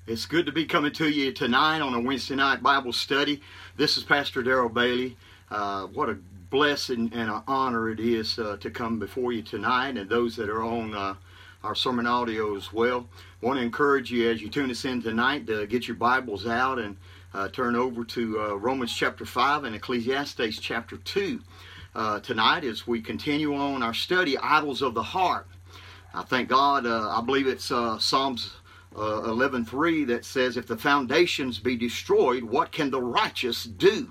It's good to be coming to you tonight on a Wednesday night Bible study. This is Pastor Darrell Bailey. What a blessing and an honor it is to come before you tonight, and those that are on our sermon audio as well. I want to encourage you as you tune us in tonight to get your Bibles out and turn over to Romans chapter 5 and Ecclesiastes chapter 2 tonight as we continue on our study, Idols of the Heart. I thank God, I believe it's Psalms 11:3 that says, if the foundations be destroyed, what can the righteous do?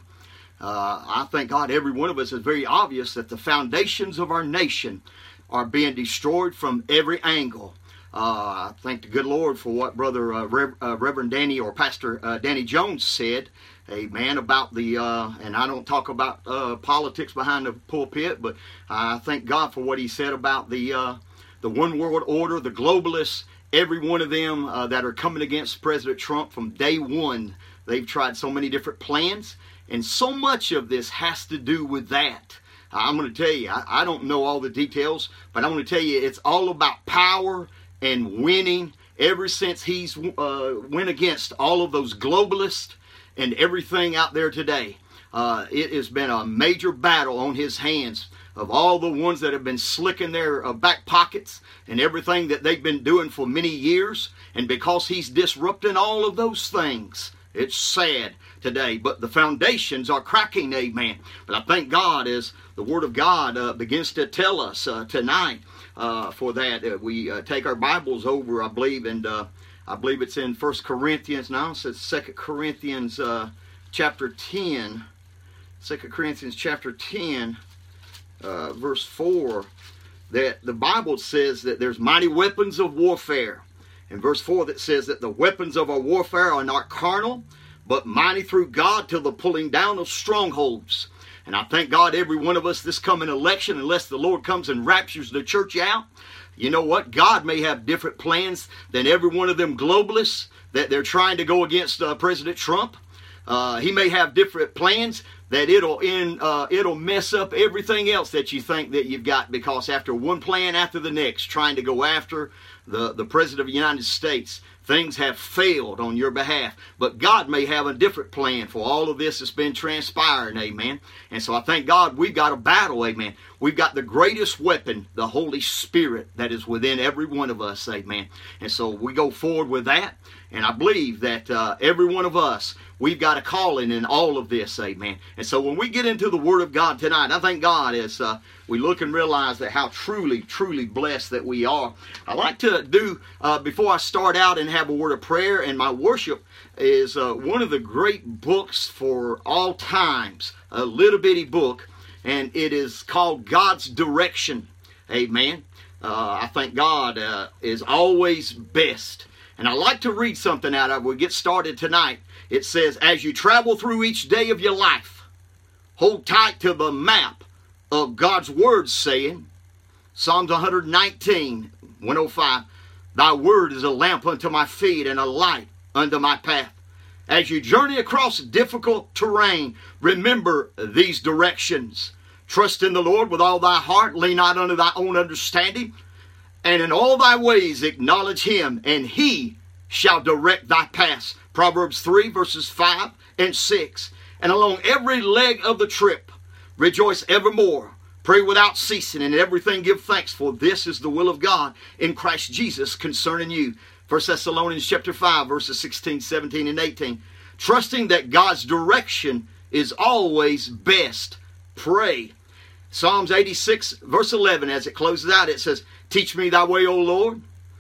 I thank God every one of us is very obvious that the foundations of our nation are being destroyed from every angle. I thank the good Lord for what Brother Reverend Danny or Pastor Danny Jones said, amen, about the, and I don't talk about politics behind the pulpit, but I thank God for what he said about the one world order, the globalists, every one of them that are coming against President Trump from day one. They've tried so many different plans, and so much of this has to do with that. I'm going to tell you, I don't know all the details, but I'm going to tell you it's all about power and winning. Ever since he's went against all of those globalists and everything out there today, it has been a major battle on his hands of all the ones that have been slicking their back pockets and everything that they've been doing for many years. And because he's disrupting all of those things, it's sad today. But the foundations are cracking, amen. But I thank God as the Word of God begins to tell us tonight for that. We take our Bibles over, I believe, and I believe it's in 1 Corinthians. Now it says 2 Corinthians chapter 10. 2 Corinthians chapter 10. Verse 4, that the Bible says that there's mighty weapons of warfare. In verse 4 that says that the weapons of our warfare are not carnal, but mighty through God to the pulling down of strongholds. And I thank God every one of us this coming election, unless the Lord comes and raptures the church out, you know what? God may have different plans than every one of them globalists that they're trying to go against President Trump. He may have different plans that it'll mess up everything else that you think that you've got, because after one plan after the next trying to go after the President of the United States, things have failed on your behalf. But God may have a different plan for all of this that's been transpiring, amen. And so I thank God we've got a battle, amen. We've got the greatest weapon, the Holy Spirit, that is within every one of us, amen. And so we go forward with that. And I believe that every one of us, we've got a calling in all of this, amen. And so when we get into the Word of God tonight, I thank God as we look and realize that how truly, truly blessed that we are. I like to do, before I start out and have a word of prayer, and my worship is one of the great books for all times, a little bitty book, and it is called God's Direction, amen. I think God is always best. And I like to read something out of it. We'll get started tonight. It says, as you travel through each day of your life, hold tight to the map of God's Word, saying, Psalms 119, 105, thy word is a lamp unto my feet and a light unto my path. As you journey across difficult terrain, remember these directions. Trust in the Lord with all thy heart, lean not unto thy own understanding, and in all thy ways acknowledge him, and he shall direct thy paths. Proverbs 3, verses 5 and 6. And along every leg of the trip, rejoice evermore. Pray without ceasing, and everything give thanks, for this is the will of God in Christ Jesus concerning you. 1 Thessalonians chapter 5, verses 16, 17, and 18. Trusting that God's direction is always best. Pray. Psalms 86, verse 11, as it closes out, it says, teach me thy way, O Lord.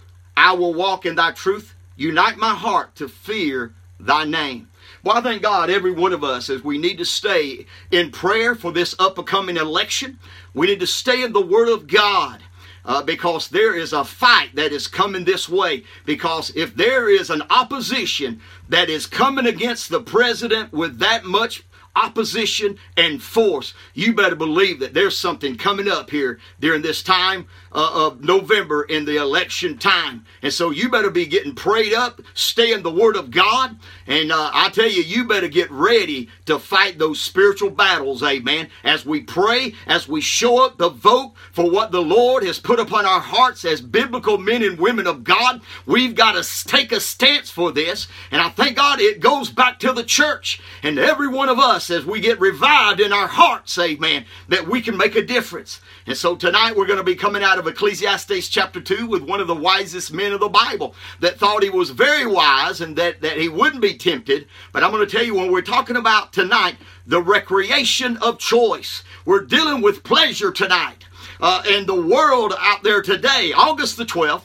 I will walk in thy truth. Unite my heart to fear thy name. Well, I thank God every one of us, as we need to stay in prayer for this upcoming election. We need to stay in the Word of God. Because there is a fight that is coming this way. Because if there is an opposition that is coming against the president with that much opposition and force, you better believe that there's something coming up here during this time of November in the election time. And so you better be getting prayed up, stay in the Word of God. And I tell you, you better get ready to fight those spiritual battles, amen. As we pray, as we show up to vote for what the Lord has put upon our hearts as biblical men and women of God, we've got to take a stance for this. And I thank God it goes back to the church and every one of us as we get revived in our hearts, amen, that we can make a difference. And so tonight we're going to be coming out of Ecclesiastes chapter 2 with one of the wisest men of the Bible that thought he was very wise and that he wouldn't be tempted. But I'm going to tell you, when we're talking about tonight the recreation of choice, we're dealing with pleasure tonight. And the world out there today, August the 12th,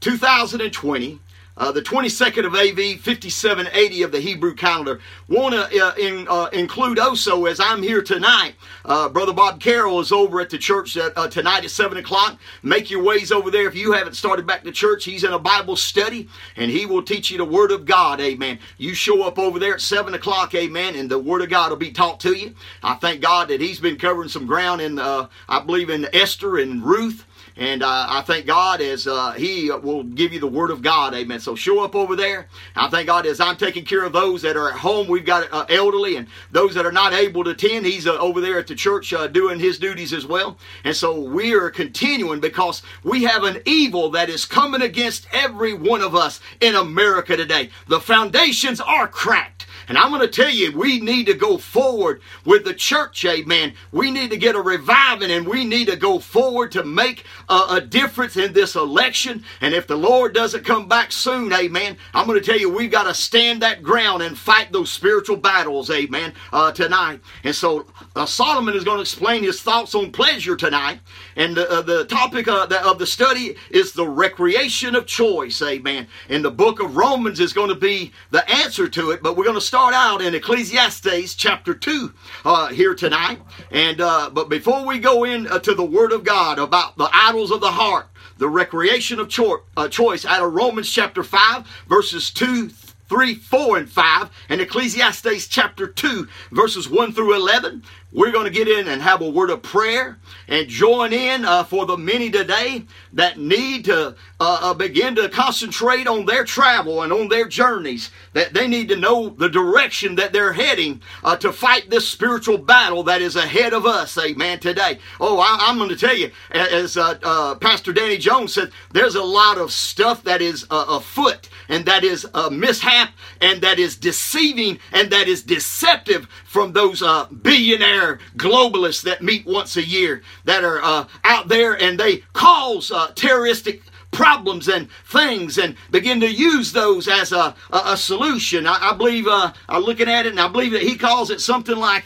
2020, the 22nd of AV, 5780 of the Hebrew calendar. Want to include also, as I'm here tonight, Brother Bob Carroll is over at the church tonight at 7 o'clock. Make your ways over there. If you haven't started back to church, he's in a Bible study, and he will teach you the Word of God, amen. You show up over there at 7 o'clock, amen, and the Word of God will be taught to you. I thank God that he's been covering some ground in, I believe, in Esther and Ruth. And I thank God as he will give you the Word of God, amen. So show up over there. I thank God as I'm taking care of those that are at home. We've got elderly and those that are not able to attend. He's over there at the church doing his duties as well. And so we are continuing because we have an evil that is coming against every one of us in America today. The foundations are cracked. And I'm going to tell you, we need to go forward with the church, amen. We need to get a reviving, and we need to go forward to make a difference in this election. And if the Lord doesn't come back soon, amen, I'm going to tell you, we've got to stand that ground and fight those spiritual battles, amen, tonight. And so Solomon is going to explain his thoughts on pleasure tonight. And the topic of the study is the recreation of choice, amen. And the book of Romans is going to be the answer to it, but we're going to start out in Ecclesiastes chapter 2 here tonight. And but before we go into the Word of God about the idols of the heart, the recreation of choice out of Romans chapter 5 verses 2, 3, 4, and 5, and Ecclesiastes chapter 2 verses 1 through 11, we're going to get in and have a word of prayer and join in for the many today that need to begin to concentrate on their travel and on their journeys, that they need to know the direction that they're heading to fight this spiritual battle that is ahead of us, amen, today. Oh, I'm going to tell you, as Pastor Danny Jones said, there's a lot of stuff that is afoot, and that is a mishap, and that is deceiving, and that is deceptive from those billionaire globalists that meet once a year, that are out there, and they cause terroristic problems and things and begin to use those as a solution. I believe, looking at it, and I believe that he calls it something like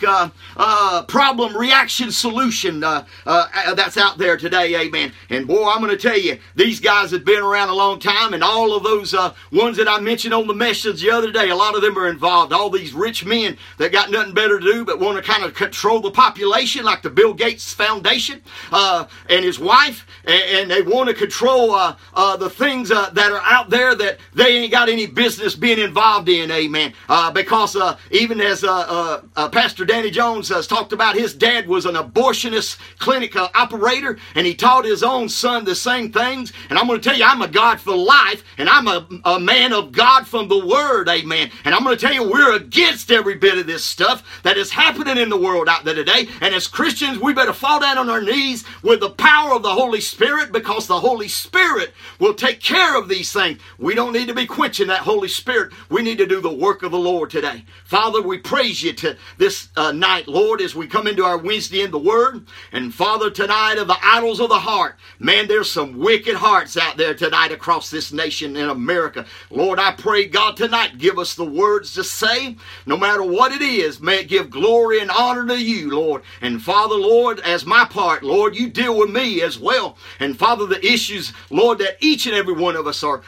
problem reaction solution that's out there today, amen. And boy, I'm going to tell you, these guys have been around a long time, and all of those ones that I mentioned on the message the other day, a lot of them are involved. All these rich men that got nothing better to do but want to kind of control the population, like the Bill Gates Foundation and his wife, and they want to control the things that are out there that they ain't got any business being involved in, amen. Because even as Pastor Danny Jones has talked about, his dad was an abortionist clinic operator, and he taught his own son the same things. And I'm going to tell you, I'm a God for life, and I'm a man of God from the Word, amen. And I'm going to tell you, we're against every bit of this stuff that is happening in the world out there today. And as Christians, we better fall down on our knees with the power of the Holy Spirit, because the Holy Spirit will take care of these things. We don't need to be quenching that Holy Spirit. We need to do the work of the Lord today. Father, we praise you to this night, Lord, as we come into our Wednesday in the Word. And Father, tonight of the idols of the heart, man, there's some wicked hearts out there tonight across this nation in America. Lord, I pray, God, tonight, give us the words to say, no matter what it is. May it give glory and honor to you, Lord. And Father, Lord, as my part, Lord, you deal with me as well. And Father, the issues, Lord, Lord, that each and every one of us are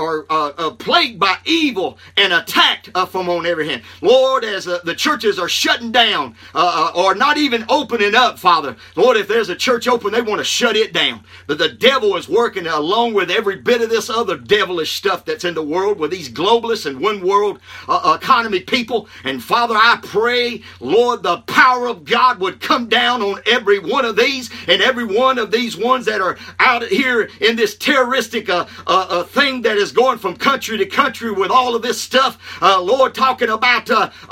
plagued by evil and attacked from on every hand. Lord, as the churches are shutting down or not even opening up, Father, Lord, if there's a church open, they want to shut it down. But the devil is working along with every bit of this other devilish stuff that's in the world with these globalists and one world economy people. And Father, I pray, Lord, the power of God would come down on every one of these and every one of these ones that are out here in this terroristic thing that is going from country to country with all of this stuff. Lord, talking about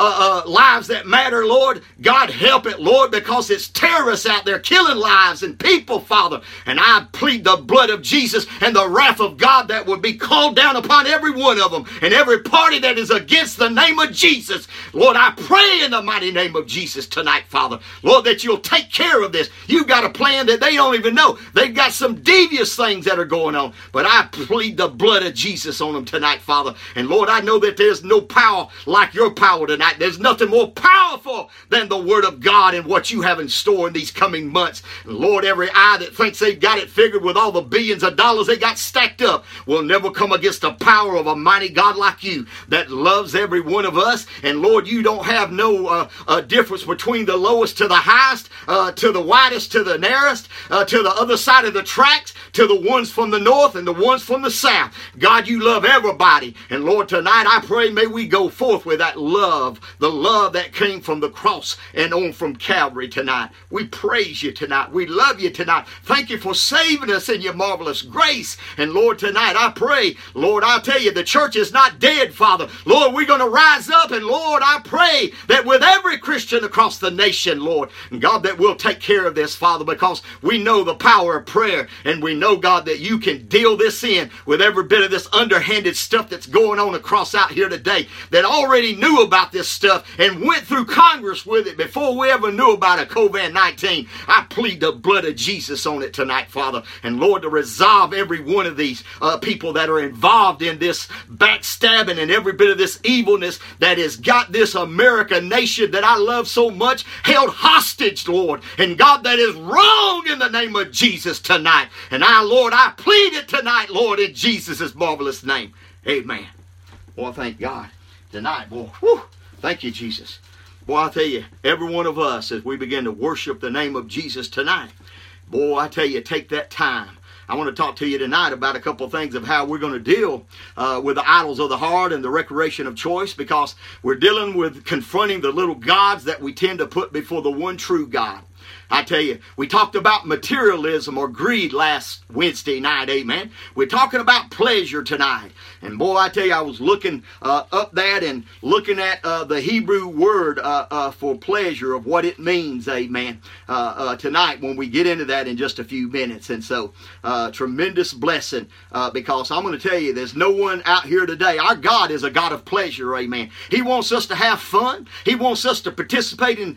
lives that matter, Lord. God help it, Lord, because it's terrorists out there killing lives and people, Father. And I plead the blood of Jesus and the wrath of God that would be called down upon every one of them and every party that is against the name of Jesus. Lord, I pray in the mighty name of Jesus tonight, Father, Lord, that you'll take care of this. You've got a plan that they don't even know. They've got some devious things that are going on. But I plead the blood of Jesus on them tonight, Father. And Lord, I know that there's no power like your power tonight. There's nothing more powerful than the word of God and what you have in store in these coming months. And Lord, every eye that thinks they've got it figured with all the billions of dollars they got stacked up will never come against the power of a mighty God like you that loves every one of us. And Lord, you don't have no difference between the lowest to the highest, to the widest to the narrowest, to the other side of the tracks, to the ones from the north and the ones from the south. God, you love everybody. And Lord, tonight I pray may we go forth with that love, the love that came from the cross and on from Calvary tonight. We praise you tonight. We love you tonight. Thank you for saving us in your marvelous grace. And Lord, tonight I pray, Lord, I tell you, the church is not dead, Father. Lord, we're going to rise up, and Lord, I pray that with every Christian across the nation, Lord, and God, that we'll take care of this, Father, because we know the power of prayer, and we know, God, that you can deal this in with every bit of this underhanded stuff that's going on across out here today, that already knew about this stuff and went through Congress with it before we ever knew about a COVID-19. I plead the blood of Jesus on it tonight, Father, and Lord, to resolve every one of these people that are involved in this backstabbing and every bit of this evilness that has got this American nation that I love so much held hostage, Lord. And God, that is wrong in the name of Jesus tonight. And Lord, I plead it tonight, Lord, in Jesus' marvelous name. Amen. Boy, thank God tonight, boy. Whew, thank you, Jesus. Boy, I tell you, every one of us, as we begin to worship the name of Jesus tonight, boy, I tell you, take that time. I want to talk to you tonight about a couple of things of how we're going to deal with the idols of the heart and the recreation of choice, because we're dealing with confronting the little gods that we tend to put before the one true God. I tell you, we talked about materialism or greed last Wednesday night, amen. We're talking about pleasure tonight. And boy, I tell you, I was looking up that and looking at the Hebrew word for pleasure, of what it means, amen, tonight when we get into that in just a few minutes. And so, tremendous blessing, because I'm going to tell you, there's no one out here today. Our God is a God of pleasure, amen. He wants us to have fun. He wants us to participate in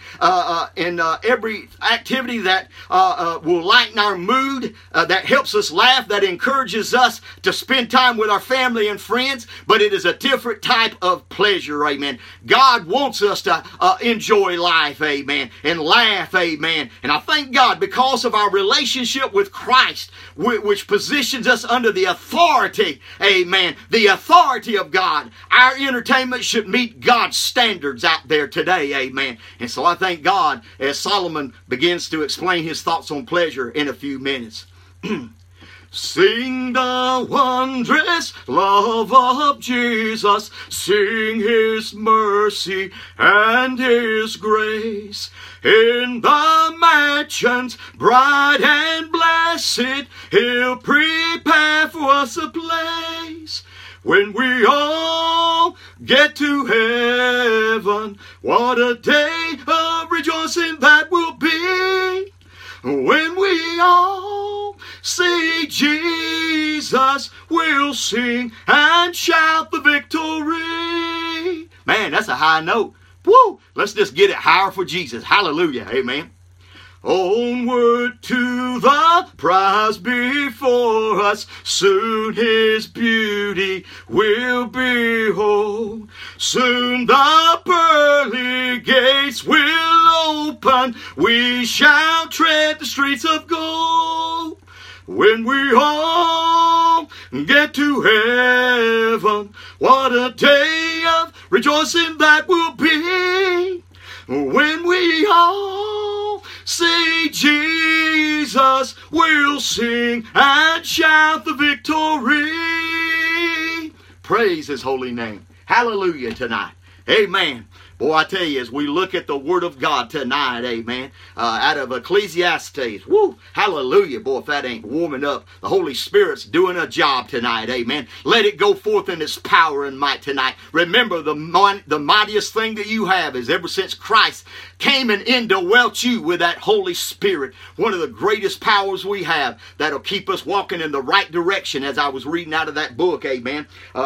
every activity that will lighten our mood, that helps us laugh, that encourages us to spend time with our family and friends, but it is a different type of pleasure, amen. God wants us to enjoy life, amen, and laugh, amen. And I thank God because of our relationship with Christ, which positions us under the authority, amen, the authority of God. Our entertainment should meet God's standards out there today, amen. And so I thank God as Solomon begins to explain his thoughts on pleasure in a few minutes. Sing the wondrous love of Jesus, sing his mercy and his grace. In the mansions bright and blessed, he'll prepare for us a place. When we all get to heaven, what a day of rejoicing that will be. When we all see Jesus, we'll sing and shout the victory. Man, that's a high note. Woo! Let's just get it higher for Jesus. Hallelujah. Amen. Onward to the prize before us, soon his beauty will behold. Soon the pearly gates will open, we shall tread the streets of gold. when we all get to heaven. What a day of rejoicing that will be when we all see Jesus. We'll sing and shout the victory. Praise his holy name. Hallelujah tonight. Amen. Boy, I tell you, as we look at the Word of God tonight, amen, out of Ecclesiastes, woo, hallelujah. Boy, if that ain't warming up, the Holy Spirit's doing a job tonight, amen. Let it go forth in its power and might tonight. Remember, the mightiest thing that you have is ever since Christ came and indwelt you with that Holy Spirit, one of the greatest powers we have that'll keep us walking in the right direction, as I was reading out of that book, amen,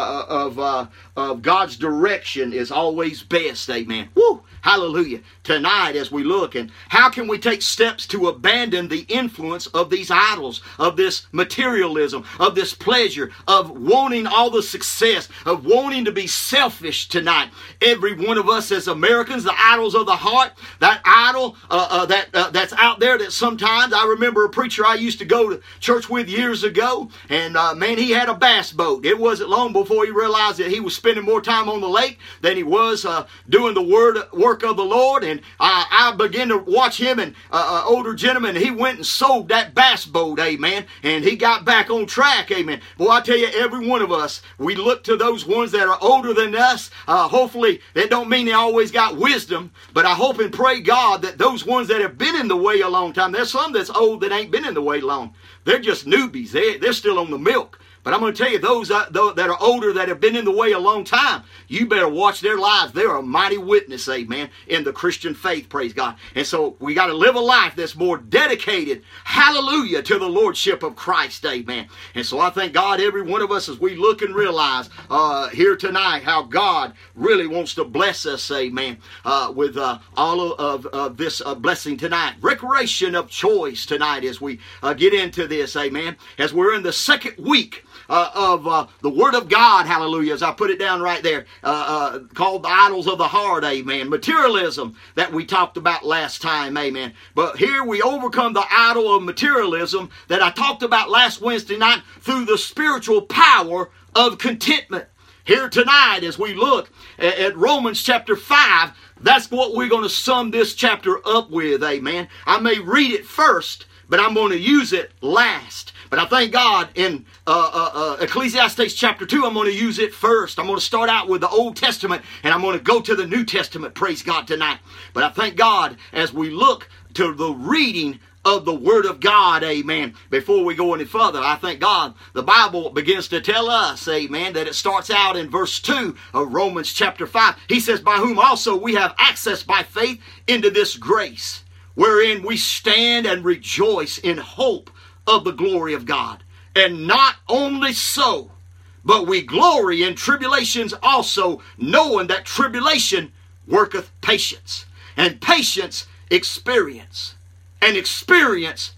of God's direction is always best, amen. Woo! Hallelujah. Tonight, as we look, and how can we take steps to abandon the influence of these idols, of this materialism, of this pleasure, of wanting all the success, of wanting to be selfish tonight? Every one of us as Americans, the idols of the heart, that idol that's out there that sometimes, I remember a preacher I used to go to church with years ago, and man, he had a bass boat. It wasn't long before he realized that he was spending more time on the lake than he was doing the work of the Lord. And I began to watch him, and older gentleman, he went and sold that bass boat, amen, and he got back on track, amen. Boy, I tell you, every one of us, we look to those ones that are older than us. Hopefully, that don't mean they always got wisdom, but I hope and pray God that those ones that have been in the way a long time, there's some that's old that ain't been in the way long. They're just newbies. They're still on the milk. But I'm going to tell you, those that are older, that have been in the way a long time, you better watch their lives. They're a mighty witness, amen, in the Christian faith, praise God. And so we got to live a life that's more dedicated, hallelujah, to the Lordship of Christ, amen. And so I thank God, every one of us, as we look and realize here tonight how God really wants to bless us, amen, with all of this blessing tonight. Recreation of choice tonight as we get into this, amen, as we're in the second week of the Word of God, hallelujah, as I put it down right there, called the idols of the heart, amen. Materialism that we talked about last time, amen. But here we overcome the idol of materialism that I talked about last Wednesday night through the spiritual power of contentment. Here tonight, as we look at Romans chapter 5, that's what we're going to sum this chapter up with, amen. I may read it first, but I'm going to use it last. But I thank God in Ecclesiastes chapter 2, I'm going to use it first. I'm going to start out with the Old Testament, and I'm going to go to the New Testament, praise God, tonight. But I thank God as we look to the reading of the Word of God, amen. Before we go any further, I thank God the Bible begins to tell us, amen, that it starts out in verse 2 of Romans chapter 5. He says, by whom also we have access by faith into this grace, wherein we stand and rejoice in hope of the glory of God. And not only so, but we glory in tribulations also, knowing that tribulation worketh patience, and patience experience, and experience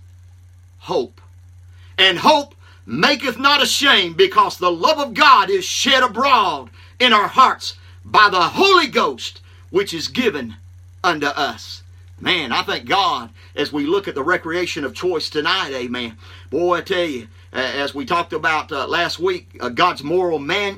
hope. And hope maketh not ashamed, because the love of God is shed abroad in our hearts by the Holy Ghost, which is given unto us. Man, I thank God as we look at the recreation of choice tonight, amen. Boy, I tell you, as we talked about last week, God's moral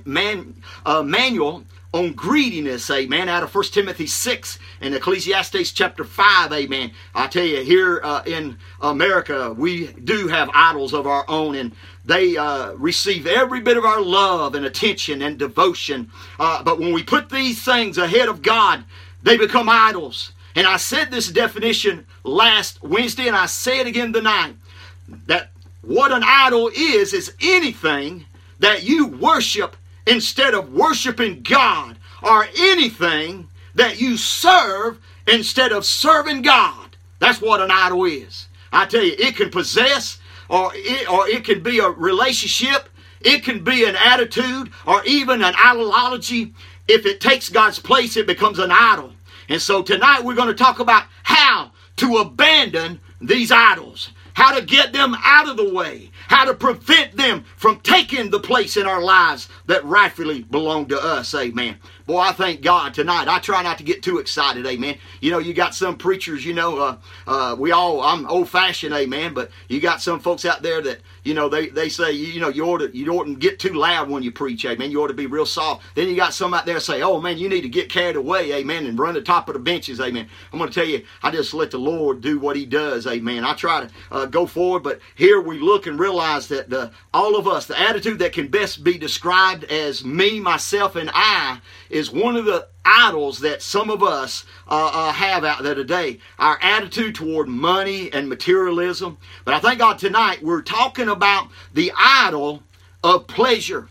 manual on greediness, amen, out of 1 Timothy 6 and Ecclesiastes chapter 5, amen. I tell you, here in America, we do have idols of our own, and they receive every bit of our love and attention and devotion. But when we put these things ahead of God, they become idols. And I said this definition last Wednesday, and I say it again tonight, that what an idol is anything that you worship instead of worshiping God, or anything that you serve instead of serving God. That's what an idol is. I tell you, it can possess, or it can be a relationship, it can be an attitude, or even an ideology. If it takes God's place, it becomes an idol. And so tonight we're going to talk about how to abandon these idols, how to get them out of the way, how to prevent them from taking the place in our lives that rightfully belong to us, amen. Boy, I thank God tonight. I try not to get too excited, amen. You know, you got some preachers, I'm old-fashioned, amen, but you got some folks out there that, You know, they say, you oughtn't get too loud when you preach, amen. You ought to be real soft. Then you got some out there say, oh man, you need to get carried away, amen, and run the top of the benches, amen. I'm going to tell you, I just let the Lord do what he does, amen. I try to go forward, but here we look and realize that all of us, the attitude that can best be described as me, myself, and I is one of the idols that some of us have out there today. Our attitude toward money and materialism. But I thank God tonight we're talking about the idol of pleasure.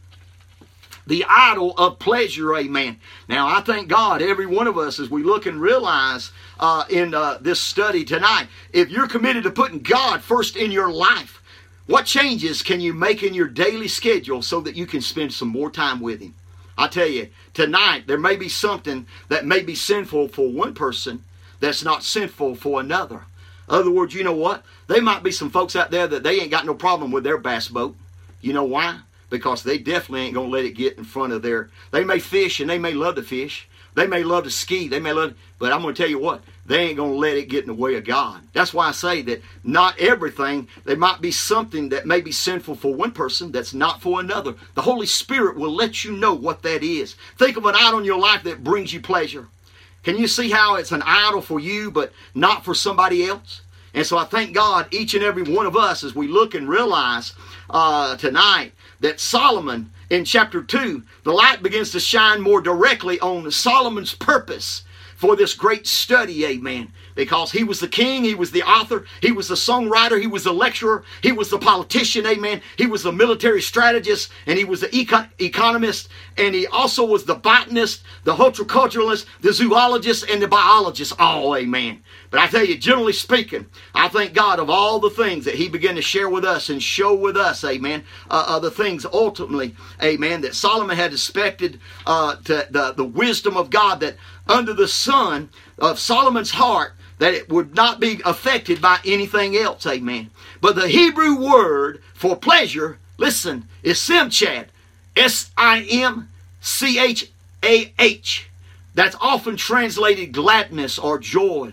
The idol of pleasure, amen. Now I thank God every one of us as we look and realize in this study tonight, if you're committed to putting God first in your life, what changes can you make in your daily schedule so that you can spend some more time with him? I tell you, tonight there may be something that may be sinful for one person that's not sinful for another. In other words, you know what? There might be some folks out there that they ain't got no problem with their bass boat. You know why? Because they definitely ain't going to let it get in front of their... They may fish and they may love to fish. They may love to ski. They may love... But I'm going to tell you what. They ain't going to let it get in the way of God. That's why I say that not everything, there might be something that may be sinful for one person that's not for another. The Holy Spirit will let you know what that is. Think of an idol in your life that brings you pleasure. Can you see how it's an idol for you but not for somebody else? And so I thank God each and every one of us as we look and realize tonight that Solomon in chapter 2, the light begins to shine more directly on Solomon's purpose for this great study, amen. Because he was the king, he was the author, he was the songwriter, he was the lecturer, he was the politician, amen. He was the military strategist, and he was the economist, and he also was the botanist, the horticulturalist, the zoologist, and the biologist, all, amen. But I tell you, generally speaking, I thank God of all the things that he began to share with us and show with us, amen, the things ultimately, amen, that Solomon had expected to the wisdom of God that under the sun of Solomon's heart, that it would not be affected by anything else, amen. But the Hebrew word for pleasure, listen, is simchad, S-I-M-C-H-A-H. That's often translated gladness or joy.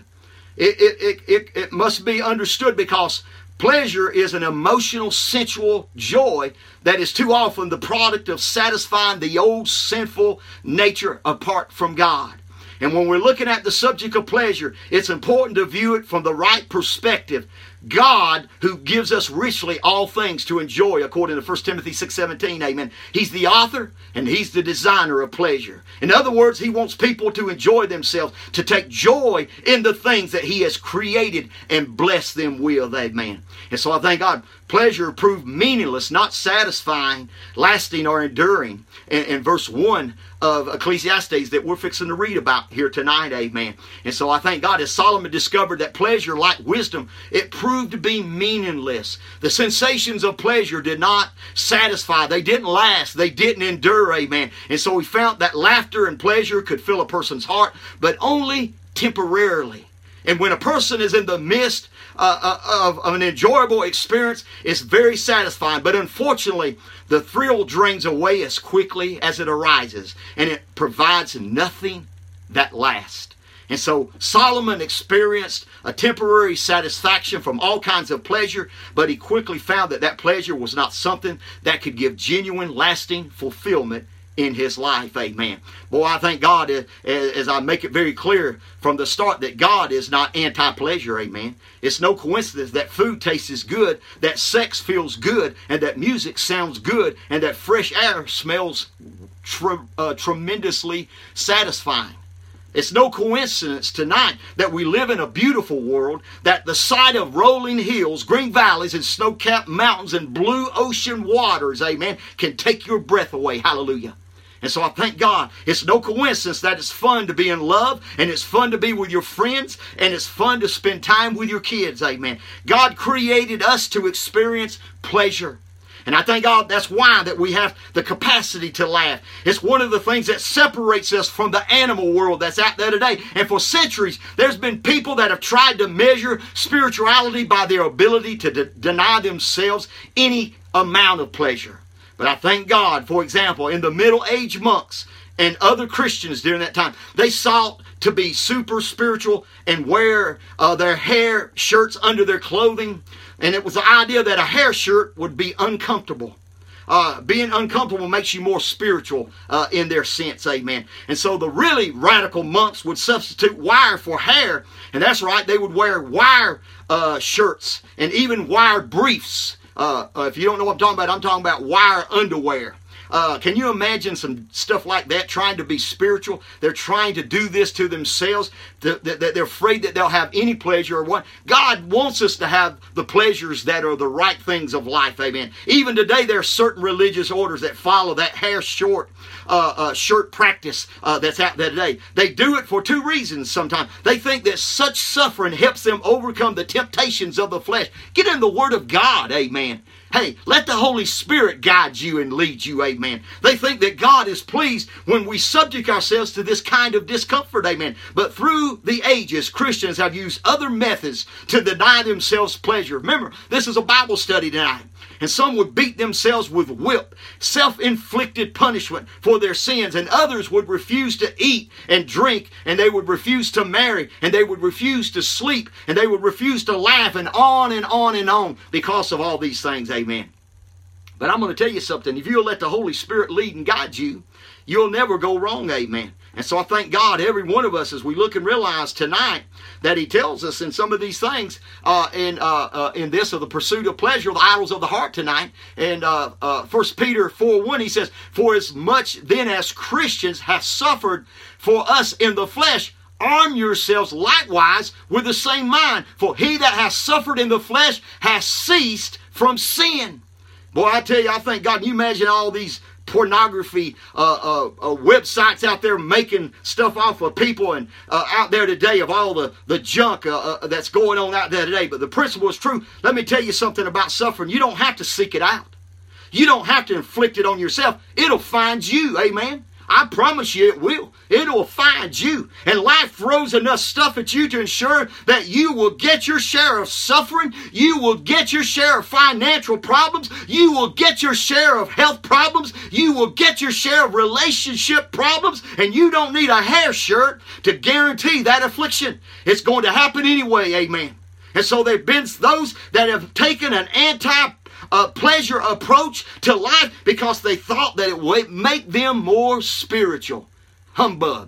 It must be understood because pleasure is an emotional, sensual joy that is too often the product of satisfying the old sinful nature apart from God. And when we're looking at the subject of pleasure, it's important to view it from the right perspective. God, who gives us richly all things to enjoy, according to 1 Timothy 6:17, amen. He's the author and he's the designer of pleasure. In other words, he wants people to enjoy themselves, to take joy in the things that he has created and blessed them with, amen. And so I thank God, pleasure proved meaningless, not satisfying, lasting, or enduring. In verse 1 of Ecclesiastes that we're fixing to read about here tonight, amen. And so I thank God as Solomon discovered that pleasure, like wisdom, it proved to be meaningless. The sensations of pleasure did not satisfy. They didn't last. They didn't endure, amen. And so he found that laughter and pleasure could fill a person's heart, but only temporarily. And when a person is in the midst of an enjoyable experience, it's very satisfying. But unfortunately, the thrill drains away as quickly as it arises, and it provides nothing that lasts. And so Solomon experienced a temporary satisfaction from all kinds of pleasure, but he quickly found that that pleasure was not something that could give genuine, lasting fulfillment in his life, amen. Boy, I thank God as I make it very clear from the start that God is not anti-pleasure, amen. It's no coincidence that food tastes good, that sex feels good, and that music sounds good, and that fresh air smells tremendously satisfying. It's no coincidence tonight that we live in a beautiful world, that the sight of rolling hills, green valleys, and snow-capped mountains and blue ocean waters, amen, can take your breath away. Hallelujah. And so I thank God. It's no coincidence that it's fun to be in love, and it's fun to be with your friends, and it's fun to spend time with your kids, amen. God created us to experience pleasure. And I thank God that's why that we have the capacity to laugh. It's one of the things that separates us from the animal world that's out there today. And for centuries, there's been people that have tried to measure spirituality by their ability to deny themselves any amount of pleasure. But I thank God, for example, in the Middle Age monks and other Christians during that time, they sought to be super spiritual and wear their hair shirts under their clothing. And it was the idea that a hair shirt would be uncomfortable. Being uncomfortable makes you more spiritual in their sense, amen. And so the really radical monks would substitute wire for hair. And that's right, they would wear wire shirts and even wired briefs. If you don't know what I'm talking about wire underwear. Can you imagine some stuff like that, trying to be spiritual? They're trying to do this to themselves. They're afraid that they'll have any pleasure or what. God wants us to have the pleasures that are the right things of life, amen. Even today, there are certain religious orders that follow that hair shirt practice that's out there today. They do it for two reasons sometimes. They think that such suffering helps them overcome the temptations of the flesh. Get in the Word of God, amen. Hey, let the Holy Spirit guide you and lead you, amen. They think that God is pleased when we subject ourselves to this kind of discomfort, amen. But through the ages, Christians have used other methods to deny themselves pleasure. Remember, this is a Bible study tonight. And some would beat themselves with whip, self-inflicted punishment for their sins. And others would refuse to eat and drink, and they would refuse to marry, and they would refuse to sleep, and they would refuse to laugh, and on and on and on because of all these things, amen. But I'm going to tell you something. If you'll let the Holy Spirit lead and guide you, you'll never go wrong, amen. And so I thank God, every one of us, as we look and realize tonight that He tells us in some of these things, in this of the pursuit of pleasure, the idols of the heart tonight. And 1 Peter 4:1, he says, "For as much then as Christians have suffered for us in the flesh, arm yourselves likewise with the same mind. For he that has suffered in the flesh has ceased from sin." Boy, I tell you, I thank God. Can you imagine all these pornography websites out there making stuff off of people and out there today of all the junk that's going on out there today? But the principle is true. Let me tell you something about suffering. You don't have to seek it out. You don't have to inflict it on yourself. It'll find you, amen. I promise you it will. It'll find you. And life throws enough stuff at you to ensure that you will get your share of suffering. You will get your share of financial problems. You will get your share of health problems. You will get your share of relationship problems. And you don't need a hair shirt to guarantee that affliction. It's going to happen anyway, amen. And so there have been those that have taken an pleasure approach to life because they thought that it would make them more spiritual. Humbug.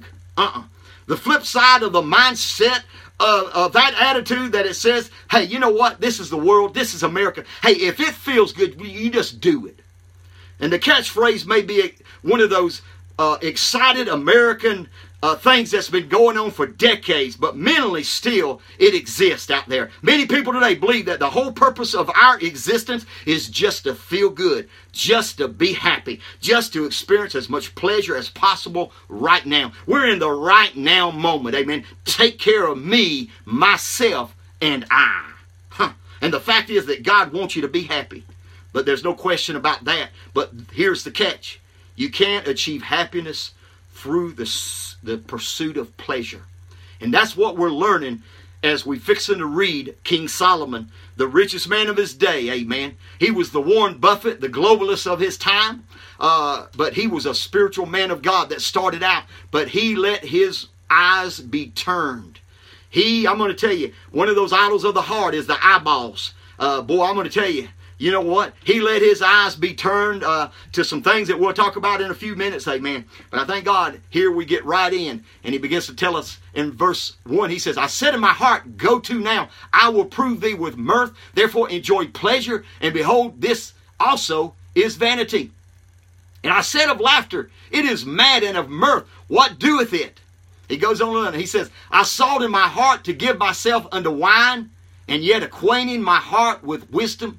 The flip side of the mindset of that attitude that it says, hey, you know what? This is the world. This is America. Hey, if it feels good, you just do it. And the catchphrase may be one of those excited American things that's been going on for decades, but mentally still it exists out there. Many people today believe that the whole purpose of our existence is just to feel good, just to be happy, just to experience as much pleasure as possible right now. We're in the right now moment, amen. Take care of me, myself, and I. And the fact is that God wants you to be happy, but there's no question about that. But here's the catch. You can't achieve happiness through the pursuit of pleasure. And that's what we're learning as we fixing to read King Solomon, the richest man of his day, amen. He was the Warren Buffett, the globalist of his time, but he was a spiritual man of God that started out, but he let his eyes be turned. I'm going to tell you, one of those idols of the heart is the eyeballs. Boy, I'm going to tell you, you know what? He let his eyes be turned to some things that we'll talk about in a few minutes, amen. But I thank God, here we get right in, and he begins to tell us in verse 1, he says, "I said in my heart, go to now, I will prove thee with mirth, therefore enjoy pleasure, and behold, this also is vanity. And I said of laughter, it is mad, and of mirth, what doeth it?" He goes on and he says, "I sought in my heart to give myself unto wine, and yet acquainting my heart with wisdom,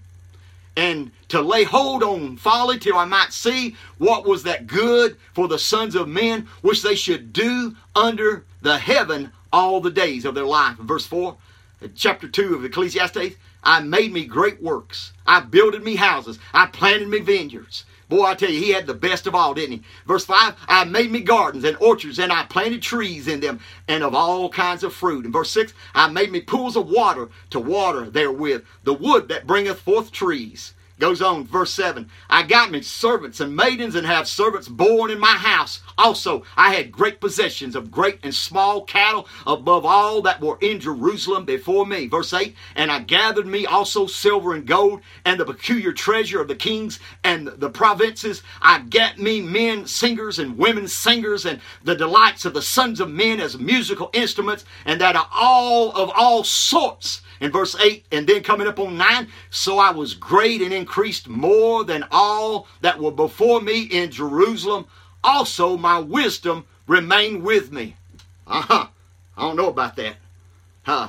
and to lay hold on folly till I might see what was that good for the sons of men, which they should do under the heaven all the days of their life." Verse 4, chapter 2 of Ecclesiastes, "I made me great works. I builded me houses. I planted me vineyards." Boy, I tell you, he had the best of all, didn't he? Verse 5, "I made me gardens and orchards, and I planted trees in them, and of all kinds of fruit." And verse 6, "I made me pools of water to water therewith, the wood that bringeth forth trees." Goes on, verse 7. I got me servants and maidens, and have servants born in my house. Also, I had great possessions of great and small cattle above all that were in Jerusalem before me. Verse 8. And I gathered me also silver and gold, and the peculiar treasure of the kings and the provinces. I got me men singers and women singers, and the delights of the sons of men as musical instruments, and that are all of all sorts. In verse 8, and then coming up on 9, so I was great and increased more than all that were before me in Jerusalem. Also my wisdom remained with me. I don't know about that.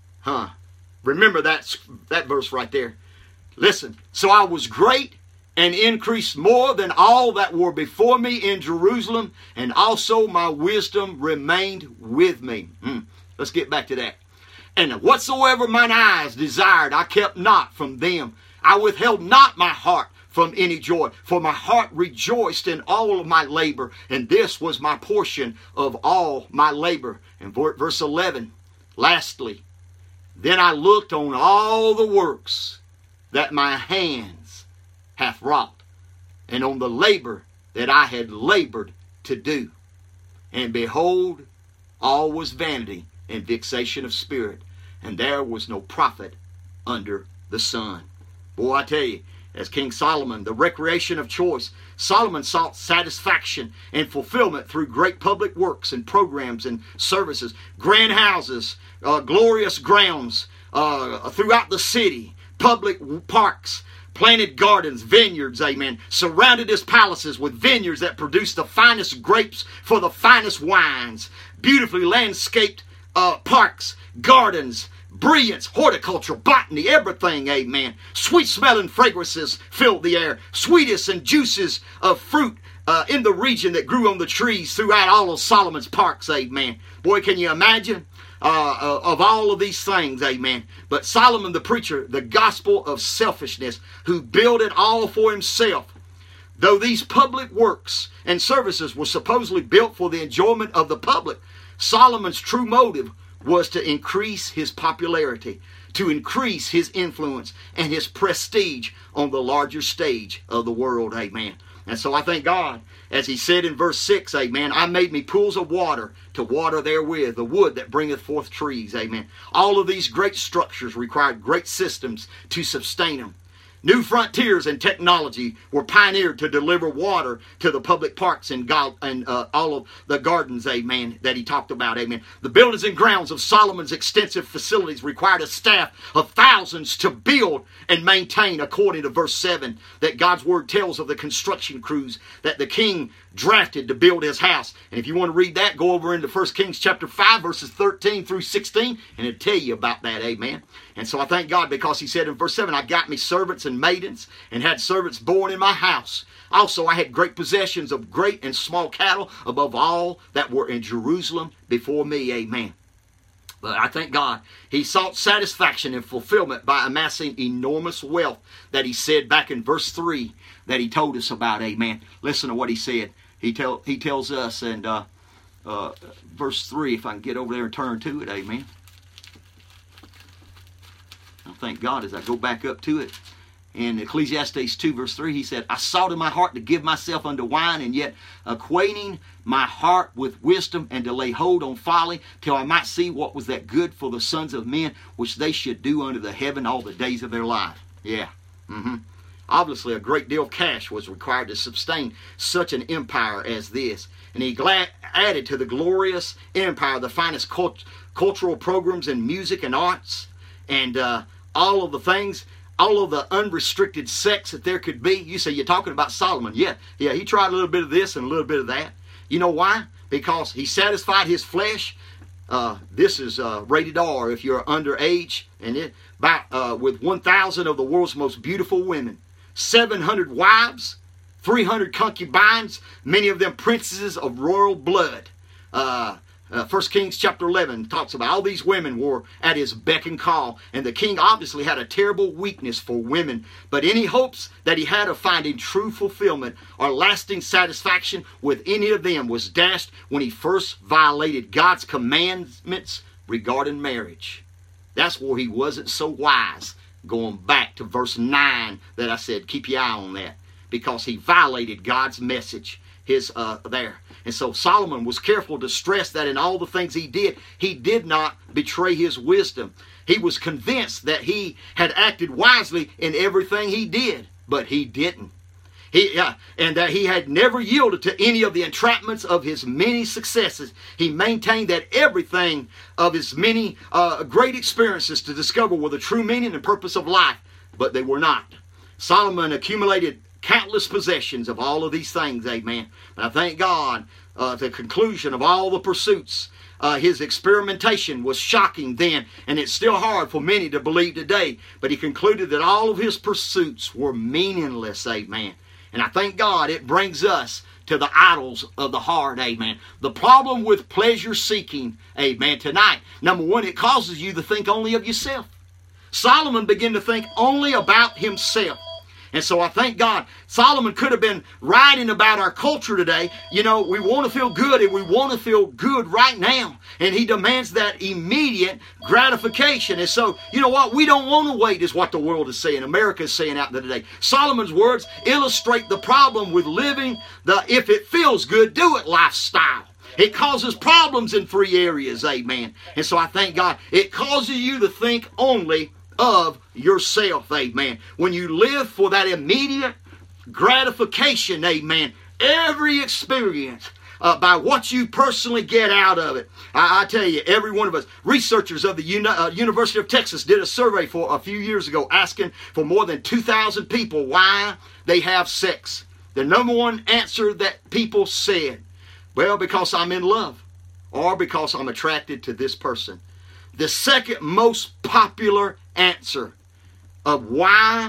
Remember that verse right there. Listen, so I was great and increased more than all that were before me in Jerusalem, and also my wisdom remained with me. Let's get back to that. And whatsoever mine eyes desired, I kept not from them. I withheld not my heart from any joy, for my heart rejoiced in all of my labor, and this was my portion of all my labor. And verse 11, lastly, then I looked on all the works that my hands hath wrought, and on the labor that I had labored to do. And behold, all was vanity and vexation of spirit, and there was no profit under the sun. Boy, I tell you, as King Solomon, the recreation of choice, Solomon sought satisfaction and fulfillment through great public works and programs and services, grand houses, glorious grounds throughout the city, public parks, planted gardens, vineyards, amen, surrounded his palaces with vineyards that produced the finest grapes for the finest wines, beautifully landscaped parks, gardens, brilliance, horticulture, botany, everything, amen. Sweet-smelling fragrances filled the air, sweetest and juices of fruit in the region that grew on the trees throughout all of Solomon's parks, amen. Boy, can you imagine of all of these things, amen. But Solomon the preacher, the gospel of selfishness, who built it all for himself. Though these public works and services were supposedly built for the enjoyment of the public, Solomon's true motive was to increase his popularity, to increase his influence and his prestige on the larger stage of the world, amen. And so I thank God, as he said in verse 6, amen, I made me pools of water to water therewith, the wood that bringeth forth trees, amen. All of these great structures required great systems to sustain them. New frontiers and technology were pioneered to deliver water to the public parks and all of the gardens, amen, that he talked about, amen. The buildings and grounds of Solomon's extensive facilities required a staff of thousands to build and maintain, according to verse 7, that God's word tells of the construction crews that the king drafted to build his house. And if you want to read that, go over into 1 Kings chapter 5, verses 13 through 16, and it'll tell you about that, amen. And so I thank God, because he said in verse 7, I got me servants and maidens, and had servants born in my house. Also I had great possessions of great and small cattle above all that were in Jerusalem before me, amen. But I thank God, he sought satisfaction and fulfillment by amassing enormous wealth that he said back in verse 3 that he told us about, amen. Listen to what he said. He tells us in verse 3, if I can get over there and turn to it, amen. I thank God as I go back up to it. In Ecclesiastes 2 verse 3, he said, I sought in my heart to give myself unto wine, and yet acquainting my heart with wisdom, and to lay hold on folly, till I might see what was that good for the sons of men, which they should do unto the heaven all the days of their life. Yeah. Obviously, a great deal of cash was required to sustain such an empire as this. And he added to the glorious empire the finest cultural programs in music and arts, and all of the things, all of the unrestricted sex that there could be. You say, you're talking about Solomon. Yeah, he tried a little bit of this and a little bit of that. You know why? Because he satisfied his flesh. This is rated R if you're underage, and with 1,000 of the world's most beautiful women, 700 wives, 300 concubines, many of them princesses of royal blood. 1 Kings chapter 11 talks about all these women were at his beck and call, and the king obviously had a terrible weakness for women, but any hopes that he had of finding true fulfillment or lasting satisfaction with any of them was dashed when he first violated God's commandments regarding marriage. That's where he wasn't so wise Going back to verse 9 that I said, keep your eye on that. Because he violated God's message there. And so Solomon was careful to stress that in all the things he did not betray his wisdom. He was convinced that he had acted wisely in everything he did, but he didn't. And that he had never yielded to any of the entrapments of his many successes. He maintained that everything of his many great experiences to discover were the true meaning and purpose of life, but they were not. Solomon accumulated countless possessions of all of these things, amen. But I thank God, the conclusion of all the pursuits, his experimentation was shocking then, and it's still hard for many to believe today. But he concluded that all of his pursuits were meaningless, amen. And I thank God it brings us to the idols of the heart, amen. The problem with pleasure seeking, amen, tonight, number one, it causes you to think only of yourself. Solomon began to think only about himself. And so I thank God, Solomon could have been writing about our culture today. You know, we want to feel good, and we want to feel good right now. And he demands that immediate gratification. And so, you know what? We don't want to wait, is what the world is saying. America is saying out there today. Solomon's words illustrate the problem with living the if it feels good, do it lifestyle. It causes problems in 3 areas, amen. And so I thank God. It causes you to think only of yourself, amen. When you live for that immediate gratification, amen, every experience by what you personally get out of it. I tell you, every one of us, researchers of the University of Texas did a survey for a few years ago asking for more than 2,000 people why they have sex. The number one answer that people said, well, because I'm in love, or because I'm attracted to this person. The second most popular answer of why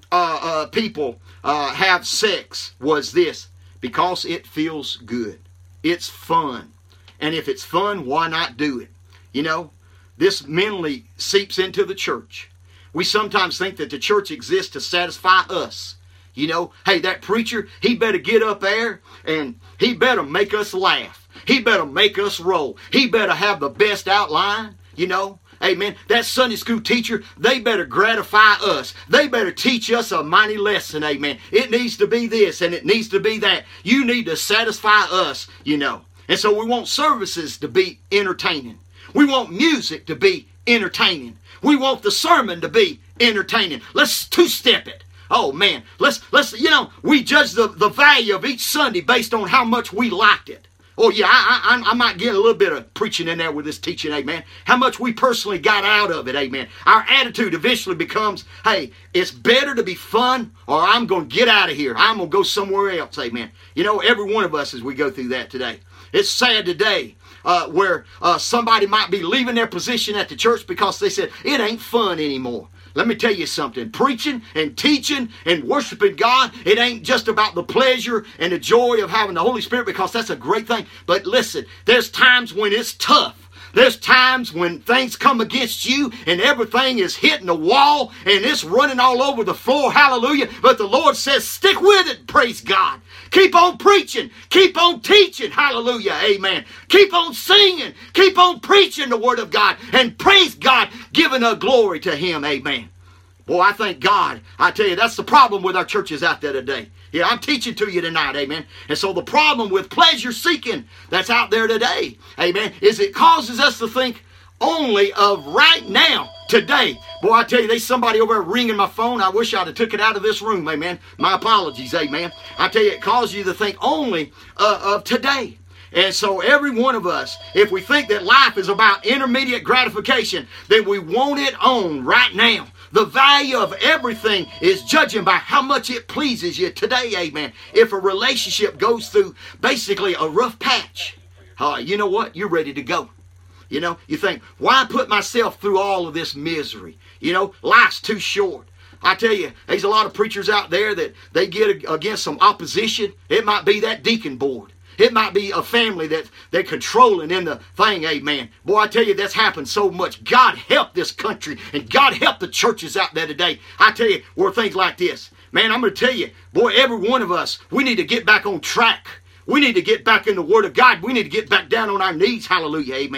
people have sex was this: because it feels good. It's fun. And if it's fun, why not do it? You know, this mentally seeps into the church. We sometimes think that the church exists to satisfy us. You know, hey, that preacher, he better get up there and he better make us laugh. He better make us roll. He better have the best outline, you know. Amen. That Sunday school teacher, they better gratify us. They better teach us a mighty lesson. Amen. It needs to be this and it needs to be that. You need to satisfy us, you know. And so we want services to be entertaining. We want music to be entertaining. We want the sermon to be entertaining. Let's two-step it. Oh man, let's you know, we judge the value of each Sunday based on how much we liked it. Oh yeah, I might get a little bit of preaching in there with this teaching, amen. How much we personally got out of it, amen. Our attitude eventually becomes, hey, it's better to be fun or I'm going to get out of here. I'm going to go somewhere else, amen. You know, every one of us as we go through that today. It's sad today where somebody might be leaving their position at the church because they said, it ain't fun anymore. Let me tell you something. Preaching and teaching and worshiping God, it ain't just about the pleasure and the joy of having the Holy Spirit, because that's a great thing. But listen, there's times when it's tough. There's times when things come against you and everything is hitting the wall and it's running all over the floor. Hallelujah. But the Lord says, stick with it. Praise God. Keep on preaching. Keep on teaching. Hallelujah. Amen. Keep on singing. Keep on preaching the Word of God. And praise God, giving a glory to Him. Amen. Boy, I thank God. I tell you, that's the problem with our churches out there today. Yeah, I'm teaching to you tonight, amen. And so the problem with pleasure seeking that's out there today, amen, is it causes us to think only of right now, today. Boy, I tell you, there's somebody over there ringing my phone. I wish I'd have took it out of this room, amen. My apologies, amen. I tell you, it causes you to think only of today. And so every one of us, if we think that life is about intermediate gratification, then we want it on right now. The value of everything is judging by how much it pleases you today, amen. If a relationship goes through basically a rough patch, you know what? You're ready to go. You know, you think, why put myself through all of this misery? You know, life's too short. I tell you, there's a lot of preachers out there that they get against some opposition. It might be that deacon board. It might be a family that they're controlling in the thing, amen. Boy, I tell you, that's happened so much. God help this country, and God help the churches out there today. I tell you, where things like this. Man, I'm going to tell you, boy, every one of us, we need to get back on track. We need to get back in the Word of God. We need to get back down on our knees, hallelujah, amen.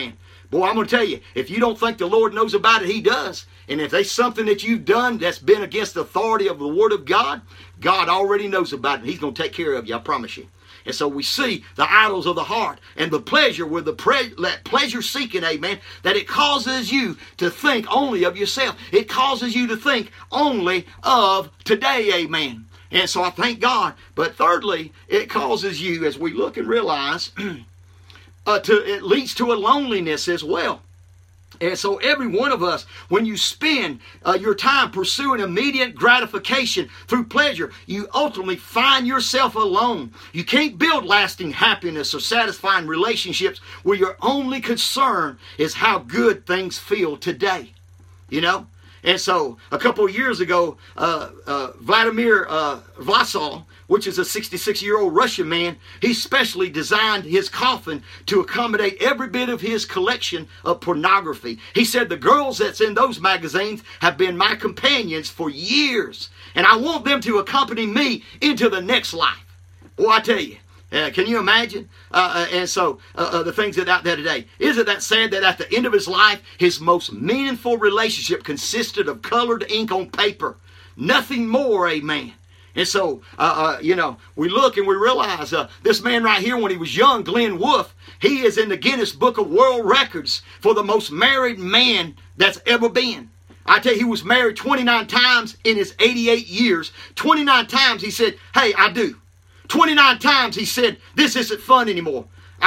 Boy, I'm going to tell you, if you don't think the Lord knows about it, He does. And if there's something that you've done that's been against the authority of the Word of God, God already knows about it. He's going to take care of you, I promise you. And so we see the idols of the heart and the pleasure with the pleasure seeking, amen, that it causes you to think only of yourself. It causes you to think only of today, amen. And so I thank God. But thirdly, it causes you, as we look and realize, it leads to a loneliness as well. And so every one of us, when you spend your time pursuing immediate gratification through pleasure, you ultimately find yourself alone. You can't build lasting happiness or satisfying relationships where your only concern is how good things feel today. You know? And so a couple of years ago, Vladimir Vlasov, which is a 66-year-old Russian man, he specially designed his coffin to accommodate every bit of his collection of pornography. He said, the girls that's in those magazines have been my companions for years, and I want them to accompany me into the next life. Well, I tell you, can you imagine? And so the things that are out there today. Isn't that sad that at the end of his life, his most meaningful relationship consisted of colored ink on paper? Nothing more, amen. And so, we look and we realize this man right here, when he was young, Glenn Wolfe, he is in the Guinness Book of World Records for the most married man that's ever been. I tell you, he was married 29 times in his 88 years. 29 times he said, hey, I do. 29 times he said, this isn't fun anymore.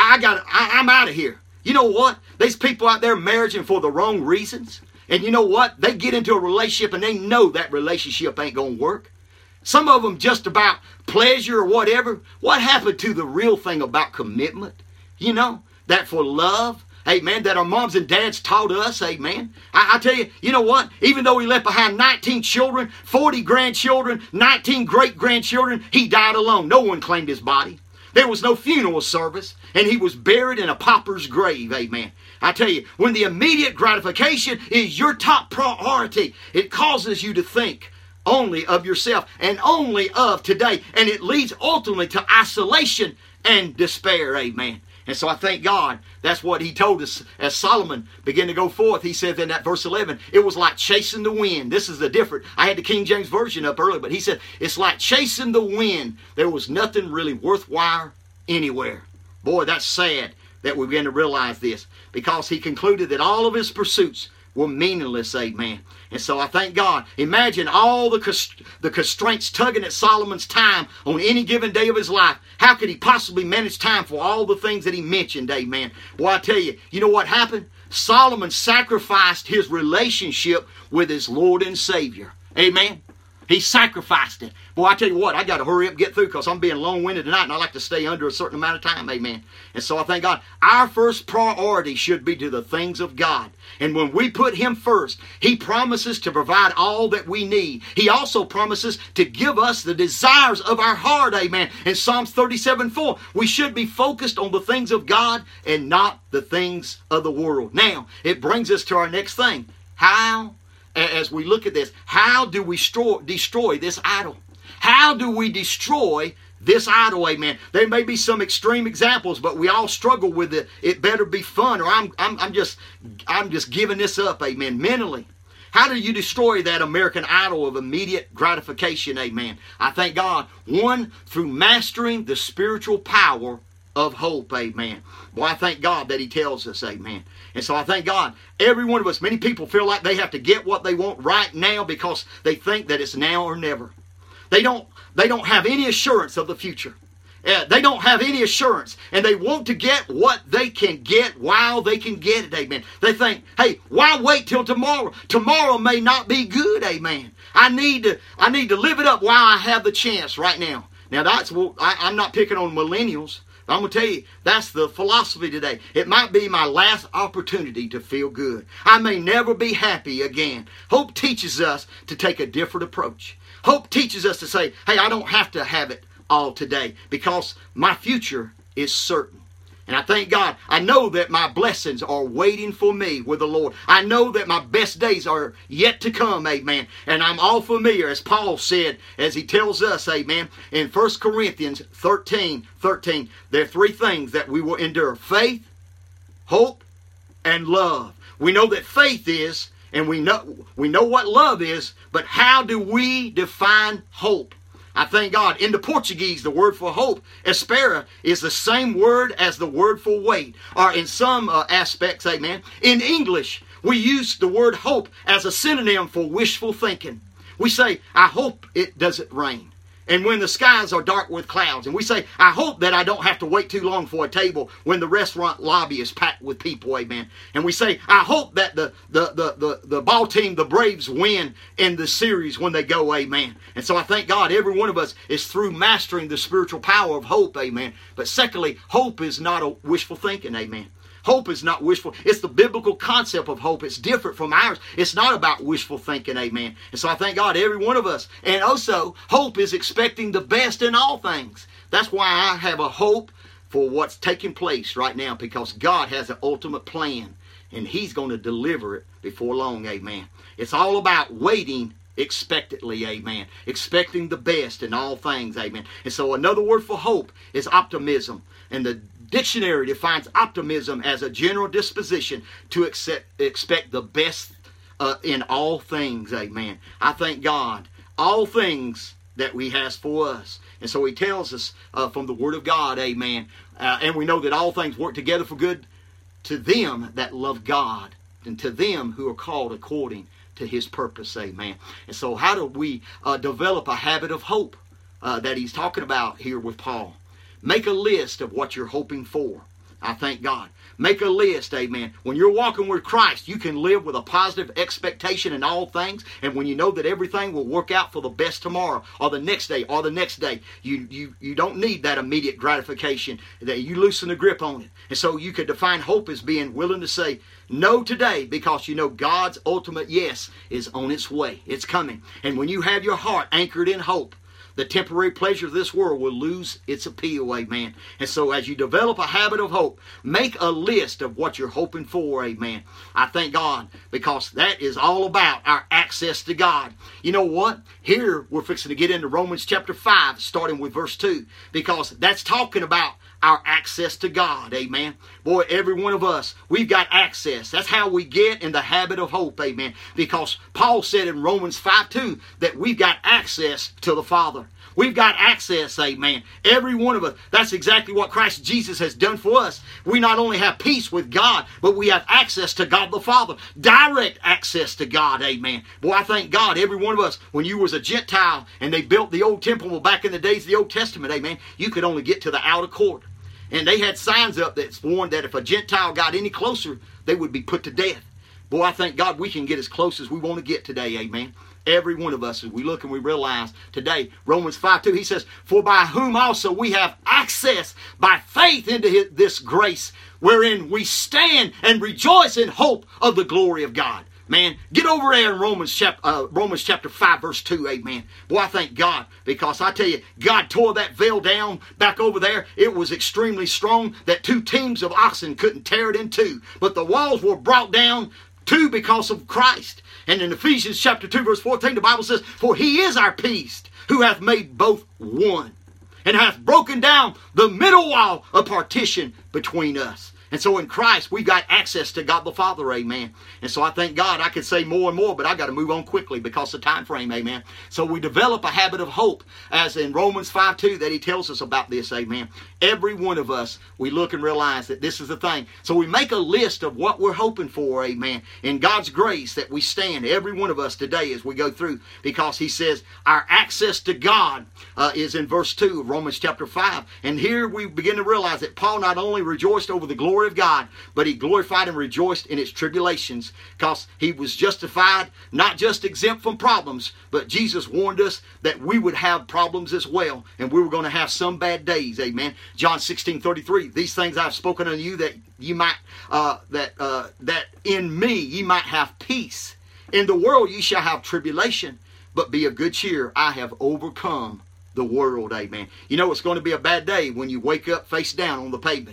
I'm out of here. You know what? There's people out there marrying for the wrong reasons. And you know what? They get into a relationship and they know that relationship ain't going to work. Some of them just about pleasure or whatever. What happened to the real thing about commitment? You know, that for love, amen, that our moms and dads taught us, amen. I tell you, you know what? Even though he left behind 19 children, 40 grandchildren, 19 great-grandchildren, he died alone. No one claimed his body. There was no funeral service, and he was buried in a pauper's grave, amen. I tell you, when the immediate gratification is your top priority, it causes you to think only of yourself and only of today. And it leads ultimately to isolation and despair, amen. And so I thank God that's what he told us as Solomon began to go forth. He said in that verse 11, it was like chasing the wind. This is the different. I had the King James Version up earlier, but he said it's like chasing the wind. There was nothing really worthwhile anywhere. Boy, that's sad that we begin to realize this, because he concluded that all of his pursuits were meaningless, amen. And so I thank God. Imagine all the constraints tugging at Solomon's time on any given day of his life. How could he possibly manage time for all the things that he mentioned, amen? Well, I tell you, you know what happened? Solomon sacrificed his relationship with his Lord and Savior, amen. He sacrificed it. Boy, I tell you what, I got to hurry up and get through because I'm being long-winded tonight and I like to stay under a certain amount of time, amen. And so I thank God. Our first priority should be to the things of God. And when we put Him first, He promises to provide all that we need. He also promises to give us the desires of our heart, amen. In Psalms 37:4, we should be focused on the things of God and not the things of the world. Now, it brings us to our next thing. How, as we look at this, how do we destroy this idol? How do we destroy this idol, amen? There may be some extreme examples, but we all struggle with it. It better be fun, or I'm just giving this up, amen, mentally. How do you destroy that American idol of immediate gratification, amen? I thank God, one, through mastering the spiritual power of hope, amen. Boy, I thank God that He tells us, amen. And so I thank God, every one of us, many people feel like they have to get what they want right now because they think that it's now or never. They don't have any assurance of the future. They don't have any assurance. And they want to get what they can get while they can get it, amen. They think, hey, why wait till tomorrow? Tomorrow may not be good, amen. I need to live it up while I have the chance right now. Now, I'm not picking on millennials. I'm going to tell you, that's the philosophy today. It might be my last opportunity to feel good. I may never be happy again. Hope teaches us to take a different approach. Hope teaches us to say, hey, I don't have to have it all today because my future is certain. And I thank God, I know that my blessings are waiting for me with the Lord. I know that my best days are yet to come, amen. And I'm all familiar, as Paul said, as he tells us, amen, in 1 Corinthians 13, there are three things that we will endure: faith, hope, and love. We know that faith is, and we know what love is, but how do we define hope? I thank God. In the Portuguese, the word for hope, espera, is the same word as the word for wait, or in some aspects, amen. In English, we use the word hope as a synonym for wishful thinking. We say, I hope it doesn't rain. And when the skies are dark with clouds, and we say, I hope that I don't have to wait too long for a table when the restaurant lobby is packed with people, amen. And we say, I hope that the ball team, the Braves, win in the series when they go, amen. And so I thank God every one of us is through mastering the spiritual power of hope, amen. But secondly, hope is not a wishful thinking, amen. Hope is not wishful. It's the biblical concept of hope. It's different from ours. It's not about wishful thinking, amen. And so I thank God, every one of us. And also, hope is expecting the best in all things. That's why I have a hope for what's taking place right now, because God has an ultimate plan, and He's going to deliver it before long, amen. It's all about waiting expectantly, amen. Expecting the best in all things, amen. And so another word for hope is optimism. And the dictionary defines optimism as a general disposition to expect the best in all things, amen. I thank God, all things that He has for us. And so He tells us from the Word of God, amen. And we know that all things work together for good to them that love God, and to them who are called according to His purpose, amen. And so how do we develop a habit of hope that he's talking about here with Paul? Make a list of what you're hoping for. I thank God. Make a list, amen. When you're walking with Christ, you can live with a positive expectation in all things. And when you know that everything will work out for the best tomorrow, or the next day, or the next day, you don't need that immediate gratification. That you loosen the grip on it. And so you could define hope as being willing to say no today, because you know God's ultimate yes is on its way. It's coming. And when you have your heart anchored in hope, the temporary pleasure of this world will lose its appeal, amen. And so as you develop a habit of hope, make a list of what you're hoping for, amen. I thank God, because that is all about our access to God. You know what? Here we're fixing to get into Romans chapter 5, starting with verse 2, because that's talking about our access to God, amen. Boy, every one of us, we've got access. That's how we get in the habit of hope, amen. Because Paul said in Romans 5:2 that we've got access to the Father. We've got access, amen. Every one of us. That's exactly what Christ Jesus has done for us. We not only have peace with God, but we have access to God the Father. Direct access to God, amen. Boy, I thank God, every one of us, when you was a Gentile and they built the old temple back in the days of the Old Testament, amen, you could only get to the outer court. And they had signs up that warned that if a Gentile got any closer, they would be put to death. Boy, I thank God we can get as close as we want to get today, amen. Every one of us, as we look and we realize today, Romans 5:2, he says, for by whom also we have access by faith into this grace, wherein we stand and rejoice in hope of the glory of God. Man, get over there in Romans chapter 5, verse 2, amen. Boy, I thank God, because I tell you, God tore that veil down back over there. It was extremely strong that 2 teams of oxen couldn't tear it in two. But the walls were brought down too because of Christ. And in Ephesians chapter 2, verse 14, the Bible says, for He is our peace, who hath made both one, and hath broken down the middle wall of partition between us. And so in Christ, we've got access to God the Father, amen. And so I thank God. I could say more and more, but I got to move on quickly because of time frame, amen. So we develop a habit of hope, as in Romans 5:2 that he tells us about this, amen. Every one of us, we look and realize that this is the thing. So we make a list of what we're hoping for, amen. In God's grace that we stand, every one of us today as we go through, because he says our access to God is in verse 2 of Romans chapter 5. And here we begin to realize that Paul not only rejoiced over the glory of God, but he glorified and rejoiced in its tribulations, because he was justified, not just exempt from problems, but Jesus warned us that we would have problems as well, and we were going to have some bad days, amen. John 16:33, these things I've spoken unto you that you might that in me ye might have peace. In the world ye shall have tribulation, but be of good cheer, I have overcome the world, amen. You know it's going to be a bad day when you wake up face down on the pavement.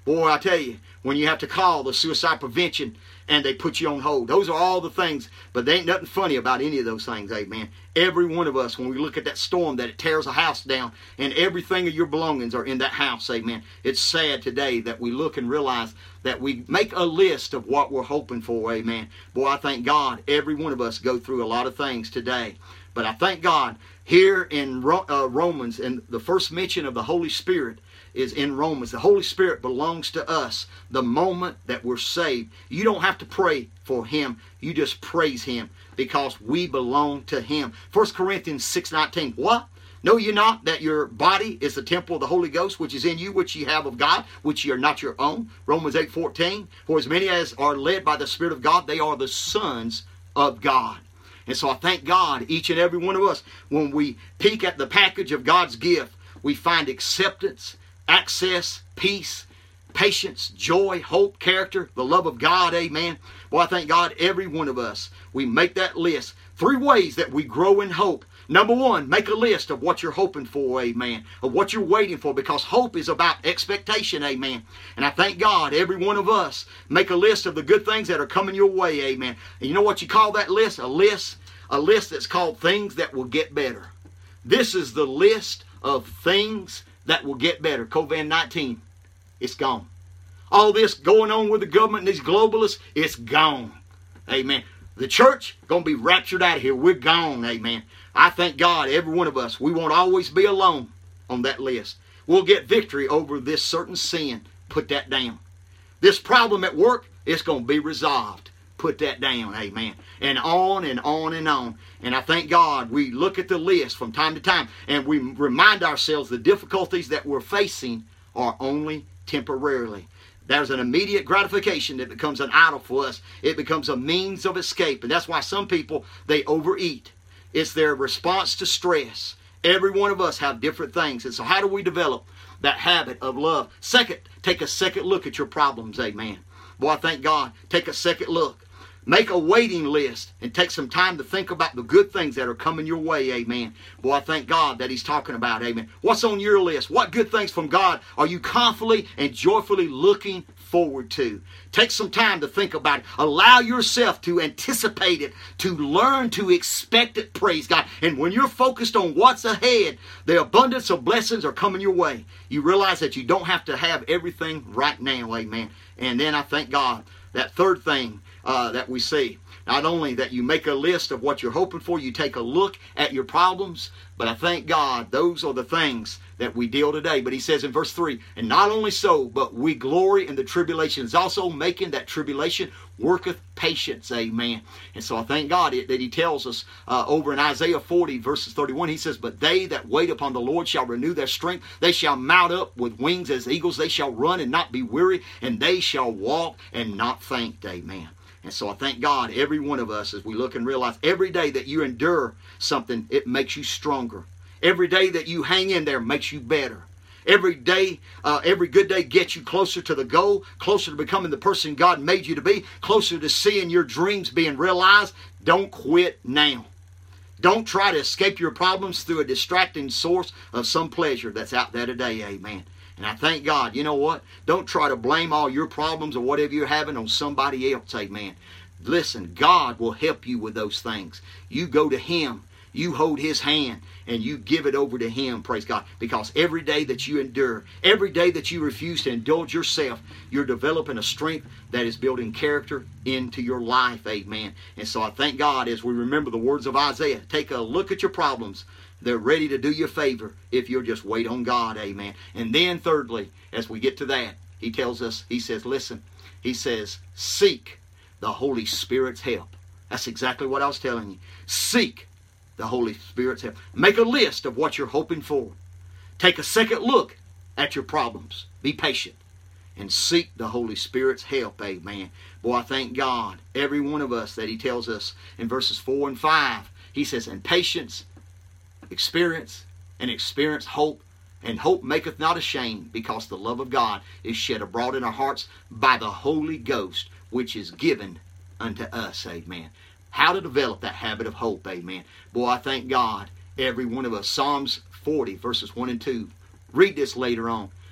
Boy, I tell you, when you have to call the suicide prevention and they put you on hold. Those are all the things, but there ain't nothing funny about any of those things, amen. Every one of us, when we look at that storm that it tears a house down and everything of your belongings are in that house, amen. It's sad today that we look and realize that we make a list of what we're hoping for, amen. Boy, I thank God every one of us go through a lot of things today. But I thank God here in Romans, and the first mention of the Holy Spirit is in Romans. The Holy Spirit belongs to us the moment that we're saved. You don't have to pray for Him. You just praise Him because we belong to Him. 1 Corinthians 6:19. What? Know ye not that your body is the temple of the Holy Ghost, which is in you, which ye have of God, which ye are not your own? Romans 8:14. For as many as are led by the Spirit of God, they are the sons of God. And so I thank God, each and every one of us, when we peek at the package of God's gift, we find acceptance, access, peace, patience, joy, hope, character, the love of God, amen. Well, I thank God every one of us, we make that list. 3 ways that we grow in hope. Number 1, make a list of what you're hoping for, amen, of what you're waiting for, because hope is about expectation, amen. And I thank God every one of us make a list of the good things that are coming your way, amen. And you know what you call that list? A list that's called things that will get better. This is the list of things that will get better. COVID-19, it's gone. All this going on with the government and these globalists, it's gone. Amen. The church going to be raptured out of here. We're gone. Amen. I thank God, every one of us, we won't always be alone on that list. We'll get victory over this certain sin. Put that down. This problem at work, it's going to be resolved. Put that down. Amen. And on and on and on. And I thank God we look at the list from time to time and we remind ourselves the difficulties that we're facing are only temporarily. There's an immediate gratification that becomes an idol for us. It becomes a means of escape. And that's why some people, they overeat. It's their response to stress. Every one of us have different things. And so how do we develop that habit of love? Second, take a second look at your problems. Amen. Boy, I thank God. Take a second look. Make a waiting list and take some time to think about the good things that are coming your way, amen. Boy, I thank God that He's talking about, amen. What's on your list? What good things from God are you confidently and joyfully looking forward to? Take some time to think about it. Allow yourself to anticipate it, to learn to expect it, praise God. And when you're focused on what's ahead, the abundance of blessings are coming your way. You realize that you don't have to have everything right now, amen. And then I thank God, that third thing that we see, not only that you make a list of what you're hoping for, you take a look at your problems, but I thank God those are the things that we deal today. But He says in verse 3, and not only so, but we glory in the tribulations, also making that tribulation worketh patience, amen. And so I thank God that He tells us over in Isaiah 40 verses 31, He says, but they that wait upon the Lord shall renew their strength. They shall mount up with wings as eagles. They shall run and not be weary, and they shall walk and not faint, amen. And so I thank God, every one of us, as we look and realize every day that you endure something, it makes you stronger. Every day that you hang in there makes you better. Every day, every good day gets you closer to the goal, closer to becoming the person God made you to be, closer to seeing your dreams being realized. Don't quit now. Don't try to escape your problems through a distracting source of some pleasure that's out there today, amen. And I thank God, you know what? Don't try to blame all your problems or whatever you're having on somebody else, amen. Listen, God will help you with those things. You go to Him. You hold His hand and you give it over to Him, praise God. Because every day that you endure, every day that you refuse to indulge yourself, you're developing a strength that is building character into your life, amen. And so I thank God as we remember the words of Isaiah. Take a look at your problems. They're ready to do you a favor if you'll just wait on God, amen. And then thirdly, as we get to that, He tells us, He says, listen, He says, seek the Holy Spirit's help. That's exactly what I was telling you. Seek the Holy Spirit's help. Make a list of what you're hoping for. Take a second look at your problems. Be patient and seek the Holy Spirit's help, amen. Boy, I thank God, every one of us, that He tells us in verses 4 and 5, He says, and patience, experience, and experience hope, and hope maketh not ashamed, because the love of God is shed abroad in our hearts by the Holy Ghost, which is given unto us, amen. How to develop that habit of hope, amen. Boy, I thank God, every one of us. Psalms 40, verses 1 and 2. Read this later on.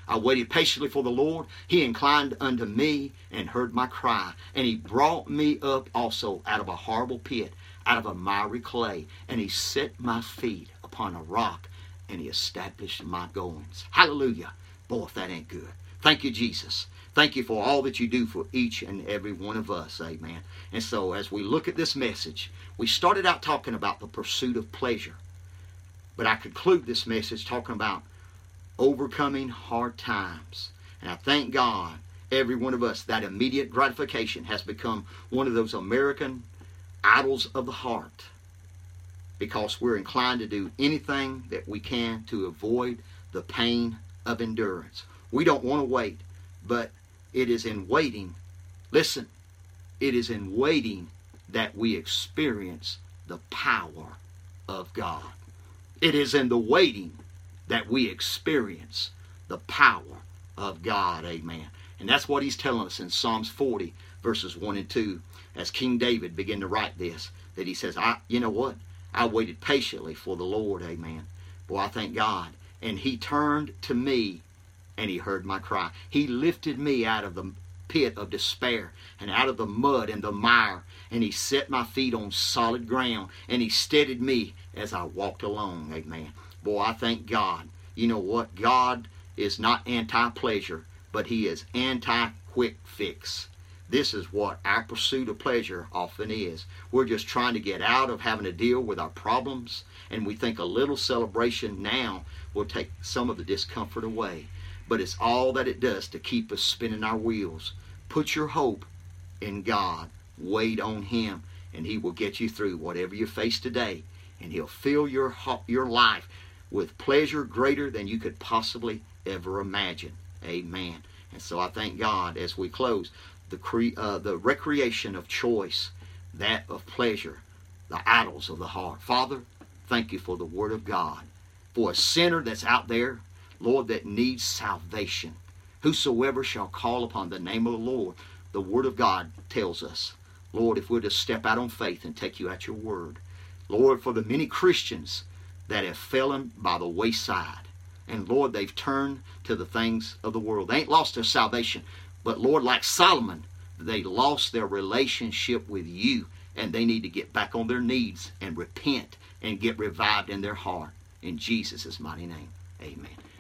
I waited patiently for the Lord. He inclined unto me and heard my cry. And he brought me up also out of a horrible pit, out of a miry clay. And he set my feet upon a rock, and he established my goings. Hallelujah. Boy, if that ain't good. Thank you, Jesus. Thank you for all that you do for each and every one of us. Amen. And so as we look at this message, we started out talking about the pursuit of pleasure. But I conclude this message talking about overcoming hard times. And I thank God, every one of us, that immediate gratification has become one of those American idols of the heart, because we're inclined to do anything that we can to avoid the pain of endurance. We don't want to wait, but it is in waiting, listen, it is in waiting that we experience the power of God. It is in the waiting that we experience the power of God. Amen. And that's what he's telling us in Psalms 40, verses 1 and 2, as King David began to write this, that he says, you know what? I waited patiently for the Lord. Amen. Boy, I thank God. And he turned to me and he heard my cry. He lifted me out of the pit of despair and out of the mud and the mire, and he set my feet on solid ground, and he steadied me as I walked along. Amen. Boy, I thank God. You know what? God is not anti-pleasure, but he is anti-quick fix. This is what our pursuit of pleasure often is. We're just trying to get out of having to deal with our problems, and we think a little celebration now will take some of the discomfort away. But it's all that it does to keep us spinning our wheels. Put your hope in God. Wait on him, and he will get you through whatever you face today, and he'll fill your life with pleasure greater than you could possibly ever imagine. Amen. And so I thank God as we close, the recreation of choice, that of pleasure, the idols of the heart. Father, thank you for the word of God. For a sinner that's out there, Lord, that needs salvation. Whosoever shall call upon the name of the Lord, the word of God tells us, Lord, if we're to step out on faith and take you at your word. Lord, for the many Christians that have fallen by the wayside, and Lord, they've turned to the things of the world. They ain't lost their salvation, but Lord, like Solomon, they lost their relationship with you, and they need to get back on their knees and repent and get revived in their heart. In Jesus' mighty name, amen.